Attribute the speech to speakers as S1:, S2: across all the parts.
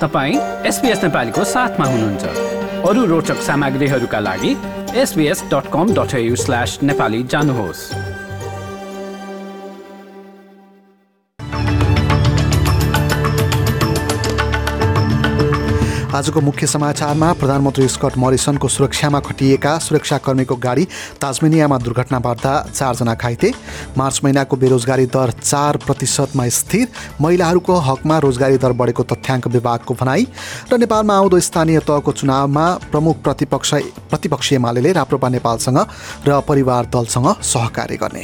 S1: तपाईं SBS नेपालीको साथमा हुनुहुन्छ। अरु रोचक सामग्रीहरूका लागि sbs.com.au/nepali जानुहोस्।
S2: आजको मुख्य समाचारमा प्रधानमन्त्री स्कट मरिसनको सुरक्षामा खटिएका सुरक्षाकर्मीको गाडी ताजमेनियामा दुर्घटना पर्दा 4 जना घाइते। मार्च महिनाको बेरोजगारी दर 4% स्थिर। महिलाहरूको हकमा रोजगारी दर बढेको तथ्याङ्क विभागको भनाई। र नेपालमा आउँदो स्थानीय तहको चुनावमा प्रमुख प्रतिपक्षी एमाले राप्रपा नेपालसँग र परिवार दलसँग सहकार्य गर्ने।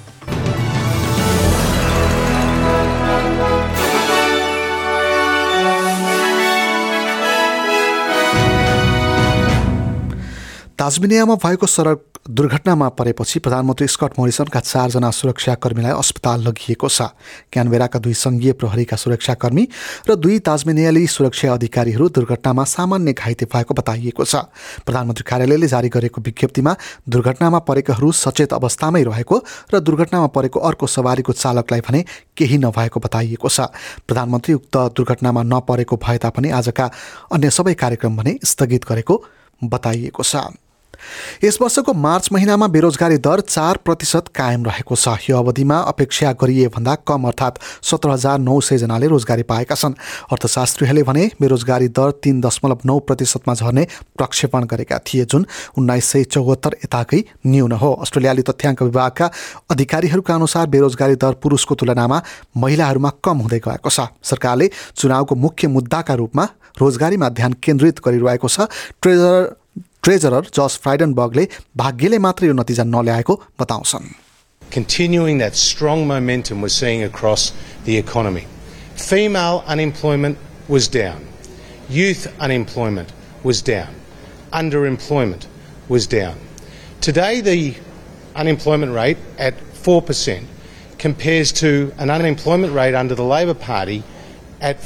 S2: ताजमेनियामा भएको सडक दुर्घटनामा परेपछि प्रधानमन्त्री स्कट मोरिसनका 4 जना सुरक्षाकर्मीलाई अस्पताल लगिएको छ। क्यानबेराका 2 सङ्घीय प्रहरीका सुरक्षाकर्मी र 2 ताजमेनियाली सुरक्षा अधिकारीहरू दुर्घटनामा सामान्य घाइते भएको बताइएको छ। प्रधानमन्त्री कार्यालयले जारी गरेको विज्ञप्तिमा दुर्घटनामा परेकाहरू सचेत अवस्थामै रहेको र दुर्घटनामा परेको अर्को सवारीको चालकलाई भने केही नभएको बताइएको छ। प्रधानमन्त्री उक्त दुर्घटनामा नपरेको भए तापनि आजका अन्य सबै कार्यक्रम भने स्थगित गरेको बताइएको छ। यस वर्षको मार्च महिनामा बेरोजगारी दर 4% कायम रहेको छ। यो अवधिमा अपेक्षा गरिए भन्दा कम अर्थात् 17,900 जनाले रोजगारी पाएका छन्। अर्थशास्त्रीहरूले भने बेरोजगारी दर 3.9%मा झर्ने प्रक्षेपण गरेका थिए, जुन 1974 यताकै न्यून हो। अस्ट्रेलियाली तथ्याङ्क विभागका अधिकारीहरूका अनुसार बेरोजगारी दर पुरुषको तुलनामा महिलाहरूमा कम हुँदै गएको छ। सरकारले चुनावको मुख्य मुद्दाका रूपमा रोजगारीमा ध्यान केन्द्रित गरिरहेको छ। ट्रेजरर जस फ्राइडनबर्गले भाग्यले मात्र यो नतिजा नल्याएको बताउँछन्।
S3: Continuing that strong momentum we're seeing across the economy. Female unemployment was down. Youth unemployment was down. Underemployment was down. Today the unemployment rate at 4% compares to an unemployment rate under the Labor Party at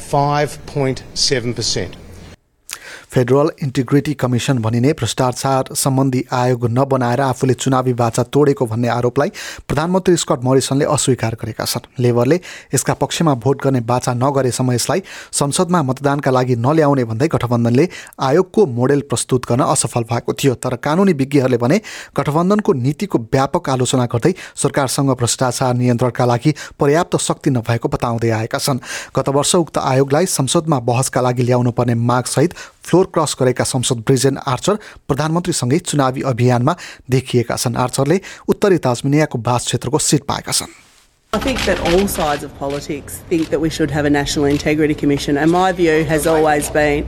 S3: 5.7%.
S2: Federal integrity commission भनिने भ्रष्टाचार सम्बन्धी आयोग नबनाएर आफूले चुनावी बाचा तोडेको भन्ने आरोपलाई प्रधानमन्त्री स्कट मरिसनले अस्वीकार गरेका छन्। लेबरले यसका पक्षमा भोट गर्ने बाचा नगरेसम्म यसलाई संसदमा मतदानका लागि नल्याउने भन्दै गठबन्धनले आयोगको मोडेल प्रस्तुत गर्न असफल भएको थियो। तर कानुनी विज्ञहरूले भने गठबन्धनको नीतिको व्यापक आलोचना गर्दै सरकारसँग भ्रष्टाचार नियन्त्रणका लागि पर्याप्त शक्ति नभएको बताउँदै आएका छन्। गत वर्ष उक्त आयोगलाई संसदमा बहसका लागि ल्याउनु पर्ने मागसहित फ्लोर क्रस गरेका संसद ब्रिजेन आर्चर प्रधानमन्त्रीसँगै चुनावी अभियानमा देखिएका छन्। आर्चरले उत्तरी ताजमेनियाको बास क्षेत्रको सिट पाएका छन्।
S4: I think that all sides of politics think that we should have a National Integrity Commission, and my view has always been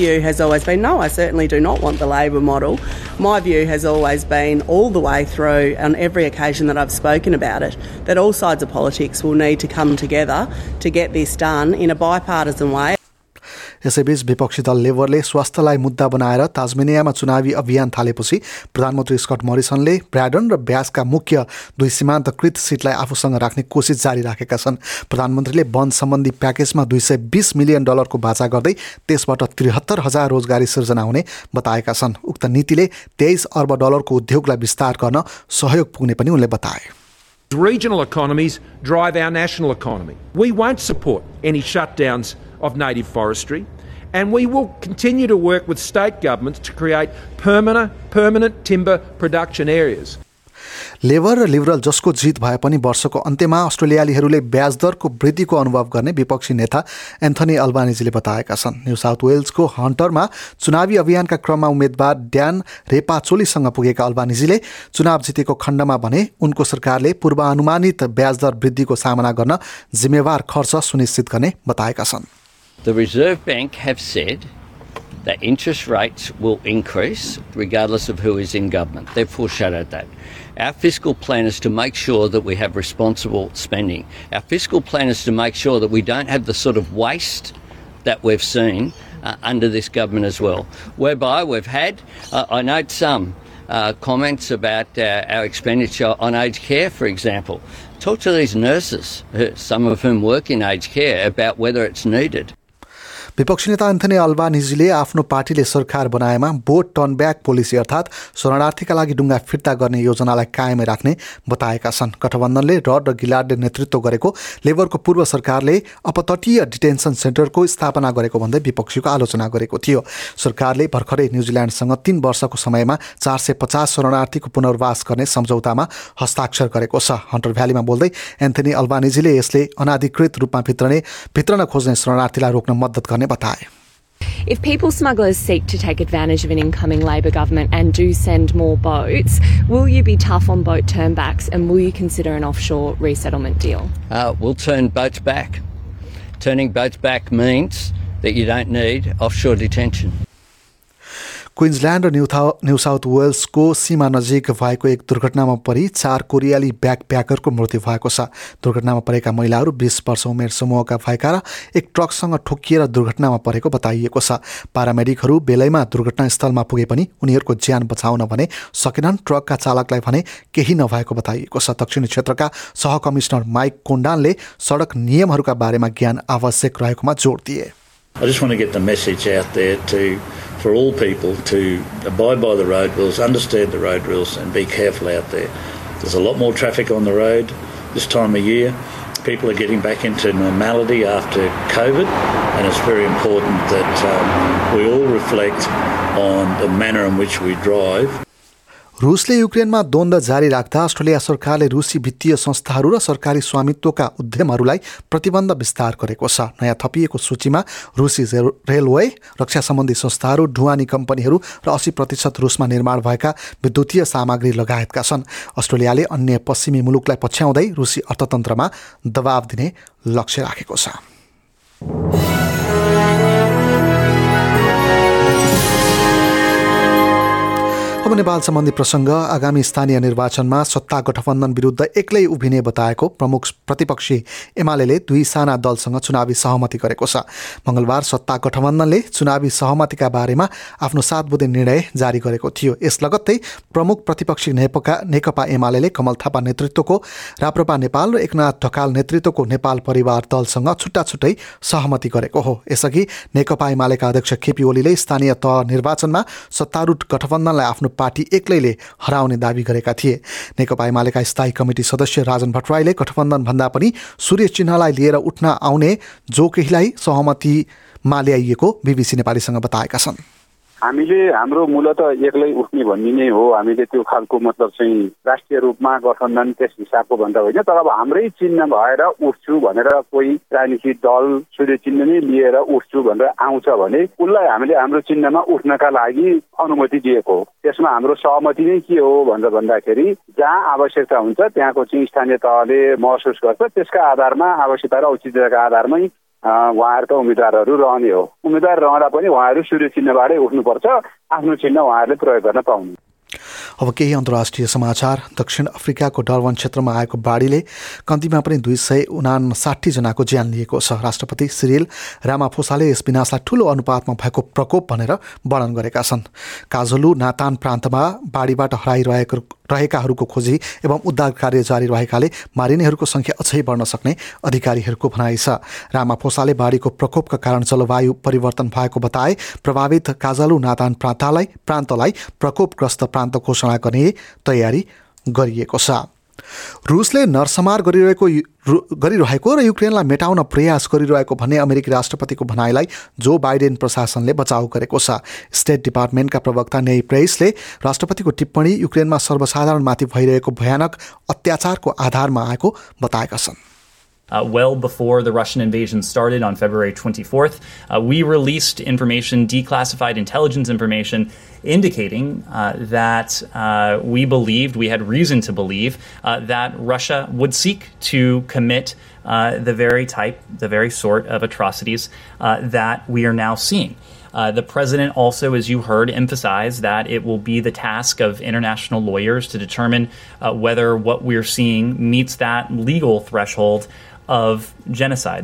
S4: no, I certainly do not want the Labor model. My view has always been all the way through on every occasion that I've spoken about it, that all sides of politics will need to come together to get this done in a bipartisan way.
S2: यसैबीच विपक्षी दल लेबरले स्वास्थ्यलाई मुद्दा बनाएर ताजमेनियामा चुनावी अभियान थालेपछि प्रधानमन्त्री स्कट मरिसनले ब्राडन र ब्यासका मुख्य 2 सीमान्तकृत सिटलाई आफूसँग राख्ने कोसिस जारी राखेका छन्। प्रधानमन्त्रीले वन सम्बन्धी प्याकेजमा $220 मिलियन को बाचा गर्दै त्यसबाट 73,000 रोजगारी सिर्जना हुने बताएका छन्। उक्त नीतिले $23 अर्ब को उद्योगलाई विस्तार गर्न सहयोग पुग्ने पनि उनले बताए।
S5: Regional economies drive our national economy. We won't support any shutdowns of native forestry, and we will continue to work with state governments to create permanent timber production areas.
S2: Labour र लिबरल जसको जित भए पनि वर्षको अन्त्यमा अस्ट्रेलियालीहरूले ब्याज दरको वृद्धिको अनुभव गर्ने विपक्षी नेता एन्थनी अल्बानिजीले बताएका छन्। न्यू साउथ वेल्सको हन्टरमा चुनावी अभियानका क्रममा उम्मेद्वार ड्यान रेपाचोलीसँग पुगेका अल्बानिजीले चुनाव जितेको खण्डमा भने उनको सरकारले पूर्वानुमानित ब्याज दर वृद्धिको सामना गर्न जिम्मेवार खर्च सुनिश्चित गर्ने बताएका छन्।
S6: The Reserve Bank have said that interest rates will increase regardless of who is in government. They've foreshadowed that. Our fiscal plan is to make sure that we have responsible spending. Our fiscal plan is to make sure that we don't have the sort of waste that we've seen under this government as well, whereby we've had, I note some comments about our expenditure on aged care, for example. Talk to these nurses, some of whom work in aged care, about whether it's needed.
S2: विपक्षी नेता Anthony अल्बानिजीले आफ्नो पार्टीले सरकार बनाएमा boat turn back policy अर्थात् शरणार्थीका लागि डुङ्गा फिर्ता गर्ने योजनालाई कायमै राख्ने बताएका छन्। गठबन्धनले रड र गिलार्डले नेतृत्व गरेको लेबरको पूर्व सरकारले अपतटीय डिटेन्सन सेन्टरको स्थापना गरेको भन्दै विपक्षीको आलोचना गरेको थियो। सरकारले भर्खरै न्युजिल्यान्डसँग 3 वर्षको समयमा 450 शरणार्थीको पुनर्वास गर्ने सम्झौतामा हस्ताक्षर गरेको छ। हन्टर भ्यालीमा बोल्दै एन्थनी अल्बानिजीले यसले अनाधिकृत रूपमा भित्रन खोज्ने शरणार्थीलाई रोक्न मद्दत गर्ने बताए।
S7: If people smugglers seek to take advantage of an incoming Labor government and do send more boats, will you be tough on boat turnbacks and will you consider an offshore resettlement deal?
S6: We'll turn boats back. Turning boats back means that you don't need offshore detention.
S2: Queensland र new south वेल्सको सीमा नजिक भएको एक दुर्घटनामा परि 4 कोरियाली ब्याकप्याकरको मृत्यु भएको छ। दुर्घटनामा परेका महिलाहरू 20 वर्ष उमेर समूहका भएका र एक ट्रकसँग ठोकिएर दुर्घटनामा परेको बताइएको छ। पारामेडिकहरू बेलैमा दुर्घटनास्थलमा पुगे पनि उनीहरूको ज्यान बचाउन भने सकेनन्। ट्रकका चालकलाई भने केही नभएको बताइएको छ। दक्षिणी क्षेत्रका सहकमिश्नर माइक कोन्डानले सडक नियमहरूका बारेमा ज्ञान आवश्यक रहेकोमा जोड दिए।
S8: I just want to get the message out there for all people to abide by the road rules, understand the road rules and be careful out there. There's a lot more traffic on the road this time of year. People are getting back into normality after COVID and it's very important that we all reflect on the manner in which we drive.
S2: रुसले युक्रेनमा द्वन्द्व जारी राख्दा Australia सरकारले रुसी वित्तीय संस्थाहरू र सरकारी स्वामित्वका उद्यमहरूलाई प्रतिबन्ध विस्तार गरेको छ। नयाँ थपिएको सूचीमा रुसी रेलवे, रक्षा सम्बन्धी संस्थाहरू, ढुवानी कम्पनीहरू र 80% रुसमा निर्माण भएका विद्युतीय सामग्री लगायतका छन्। अस्ट्रेलियाले अन्य पश्चिमी मुलुकलाई पछ्याउँदै रुसी अर्थतन्त्रमा दबाव दिने लक्ष्य राखेको छ। अब नेपाल सम्बन्धी प्रसङ्ग। आगामी स्थानीय निर्वाचनमा सत्ता गठबन्धन विरुद्ध एक्लै उभिने बताएको प्रमुख प्रतिपक्षी एमालेले 2 साना दलसँग चुनावी सहमति गरेको छ। मंगलबार सत्ता गठबन्धनले चुनावी सहमतिका बारेमा आफ्नो 7 बुँदे निर्णय जारी गरेको थियो। यस लगत्तै प्रमुख प्रतिपक्षी नेकपा एमालेले कमल थापा नेतृत्वको राप्रपा नेपाल र एकनाथ ढकाल नेतृत्वको नेपाल परिवार दलसँग छुट्टा-छुट्टै सहमति गरेको हो। यसअघि नेकपा एमालेका अध्यक्ष केपी ओलीले स्थानीय तह निर्वाचनमा सत्तारूढ गठबन्धनलाई आफ्नो पार्टी एक्लैले हराउने दावी गरेका थिए। नेकपा एमालेका स्थायी कमिटी सदस्य राजन भट्टराईले गठबन्धन भन्दा पनि सूर्य चिन्हलाई लिएर उठ्न आउने जो केहीलाई सहमतिमा ल्याइएको बीबीसी नेपालीसँग बताएका छन्।
S9: हामीले हाम्रो मूलत एक्लै उठ्ने भन्ने नै हो। हामीले त्यो खालको मतलब चाहिँ राष्ट्रिय रूपमा गठबन्धन त्यस हिसाबको भन्दा होइन, तर अब हाम्रै चिन्ह भएर उठ्छु भनेर कोही राजनीतिक दल सूर्य चिन्ह नै लिएर उठ्छु भनेर आउँछ भने उसलाई हामीले हाम्रो चिन्हमा उठ्नका लागि अनुमति दिएको हो। त्यसमा हाम्रो सहमति नै के हो भनेर भन्दाखेरि जहाँ आवश्यकता हुन्छ त्यहाँको चाहिँ स्थानीय तहले महसुस गर्छ, त्यसका आधारमा आवश्यकता र औचित्यका आधारमै उहाँहरूका उम्मेदवारहरू रहने हो। उम्मेदवार रहँदा पनि उहाँहरू सूर्य चिन्हबाटै उठ्नुपर्छ, आफ्नो चिन्ह उहाँहरूले प्रयोग गर्न पाउने।
S2: अब केही अन्तर्राष्ट्रिय समाचार। दक्षिण अफ्रिकाको डरबन क्षेत्रमा आएको बाढीले कम्तीमा पनि 259 जनाको ज्यान लिएको छ। राष्ट्रपति सिरिल रामाफोसाले यस विनाशलाई ठूलो अनुपातमा भएको प्रकोप भनेर वर्णन गरेका छन्। काजलु नातान प्रान्तमा बाढीबाट हराइरहेकाहरूको खोजी एवं उद्धार कार्य जारी रहेकाले मारिनेहरूको संख्या अझै बढ्न सक्ने अधिकारीहरूको भनाइ छ। रामाफोसाले बाढीको प्रकोपका कारण जलवायु परिवर्तन भएको बताए। प्रभावित काजलु नातान प्रान्तलाई प्रकोपग्रस्त प्रान्त घोषणा गर्ने तयारी गरिएको छ। रुसले नरसंहार गरिरहेको र युक्रेनलाई मेटाउन प्रयास गरिरहेको भन्ने अमेरिकी राष्ट्रपतिको भनाइलाई जो बाइडेन प्रशासनले बचाउ गरेको छ। स्टेट डिपार्टमेन्टका प्रवक्ता नेई प्रेसले राष्ट्रपतिको टिप्पणी युक्रेनमा सर्वसाधारणमाथि भइरहेको भयानक अत्याचारको आधारमा आएको बताएका छन्।
S10: Well before the Russian invasion started on February 24th, we released information, declassified intelligence information, indicating that we believed, we had reason to believe, that Russia would seek to commit the very sort of atrocities that we are now seeing. The president also, as you heard, emphasized that it will be the task of international lawyers to determine whether what we're seeing meets that legal threshold of genocide.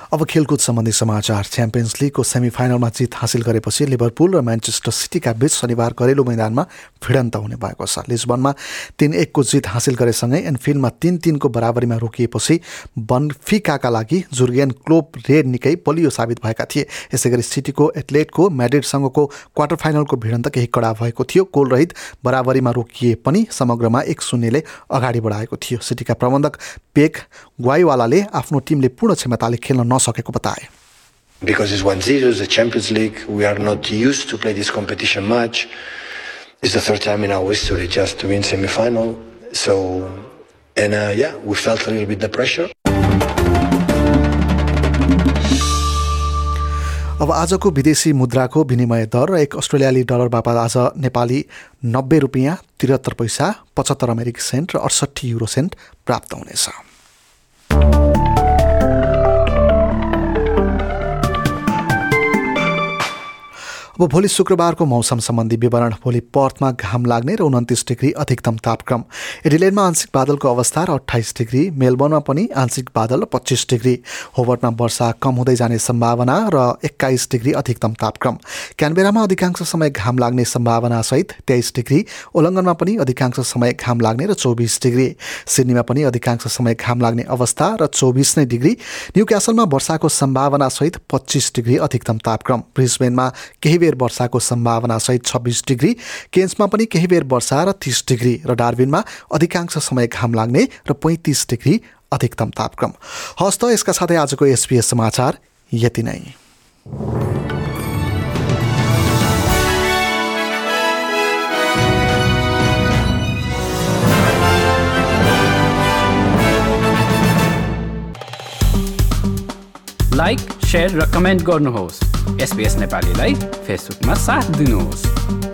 S2: अब खेलकुद सम्बन्धी समाचार। Champions लिगको सेमिफाइनलमा जित हासिल गरेपछि Liverpool र Manchester सिटीका बीच शनिबार घरेलु मैदानमा भिडन्त हुने भएको छ। लिस्बनमा 3-1 को जित हासिल गरेसँगै एन्फिल्डमा 3-3 को बराबरीमा रोकिएपछि बन्फिकाका लागि जुर्गेन क्लोप रेड निकै बलियो साबित भएका थिए। यसैगरी सिटीको एथलेटको म्याड्रिडसँगको क्वार्टर फाइनलको भिडन्त केही कडा भएको थियो। गोलरहित बराबरीमा रोकिए पनि समग्रमा 1-0 ले अगाडि बढाएको थियो। सिटीका प्रबन्धक पेक ग्वाइवालाले आफ्नो टिमले पूर्ण क्षमताले खेल्न नसकेको बताए।
S11: Because it's 1-0, the Champions League, we are not used to play this competition much. It's the third time in our history just to win semi-final. So, and we felt a little bit the pressure.
S2: अब आजको विदेशी मुद्राको विनिमय दर र 1 अस्ट्रेलियाली dollar बापत आज नेपाली 90 रुपियाँ 73 पैसा 75 अमेरिकी सेन्ट र 68 युरो सेन्ट प्राप्त हुनेछ। अब भोलि शुक्रबारको मौसम सम्बन्धी विवरण। भोलि पर्थमा घाम लाग्ने र 29 डिग्री अधिकतम तापक्रम। एडिलेडमा आंशिक बादलको अवस्था र 28 डिग्री। मेलबर्नमा पनि आंशिक बादल र 25 डिग्री। होबर्टमा वर्षा कम हुँदै जाने सम्भावना र 21 डिग्री अधिकतम तापक्रम। क्यानबेरामा अधिकांश समय घाम लाग्ने सम्भावना सहित 23 डिग्री। ओलङ्गनमा पनि अधिकांश समय घाम लाग्ने र 24 डिग्री। सिडनीमा पनि अधिकांश समय घाम लाग्ने अवस्था र 24 नै डिग्री। न्युक्यासलमा वर्षाको सम्भावना सहित 25 डिग्री अधिकतम तापक्रम। ब्रिस्बेनमा केही वर्षाको सम्भावना सहित 26 डिग्री। केन्समा पनि केही बेर वर्षा र 30 डिग्री र डार्विनमा अधिकांश समय घाम लाग्ने र 35 डिग्री अधिकतम तापक्रम। हस्त यसका साथै आजको SBS समाचार यति नै।
S1: लाइक, शेयर र कमेन्ट गर्नुहोस्। SBS नेपालीलाई फेसबुकमा साथ दिनुहोस्।